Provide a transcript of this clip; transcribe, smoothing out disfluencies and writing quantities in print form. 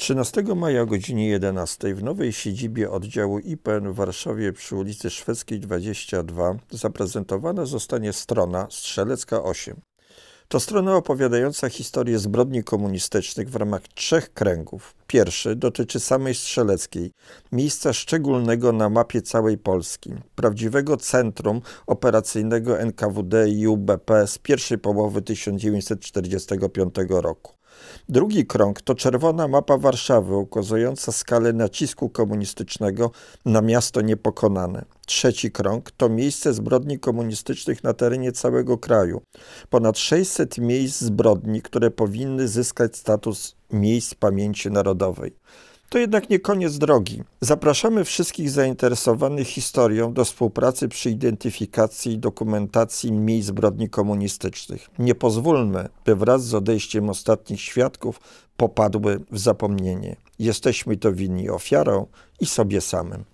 13 maja o godzinie 11 w nowej siedzibie oddziału IPN w Warszawie przy ulicy Szwedzkiej 22 zaprezentowana zostanie strona Strzelecka 8. To strona opowiadająca historię zbrodni komunistycznych w ramach 3 kręgów. Pierwszy dotyczy samej Strzeleckiej, miejsca szczególnego na mapie całej Polski, prawdziwego centrum operacyjnego NKWD i UBP z pierwszej połowy 1945 roku. Drugi krąg to czerwona mapa Warszawy ukazująca skalę nacisku komunistycznego na miasto niepokonane. Trzeci krąg to miejsce zbrodni komunistycznych na terenie całego kraju. Ponad 600 miejsc zbrodni, które powinny zyskać status miejsc pamięci narodowej. To jednak nie koniec drogi. Zapraszamy wszystkich zainteresowanych historią do współpracy przy identyfikacji i dokumentacji miejsc zbrodni komunistycznych. Nie pozwólmy, by wraz z odejściem ostatnich świadków popadły w zapomnienie. Jesteśmy to winni ofiarom i sobie samym.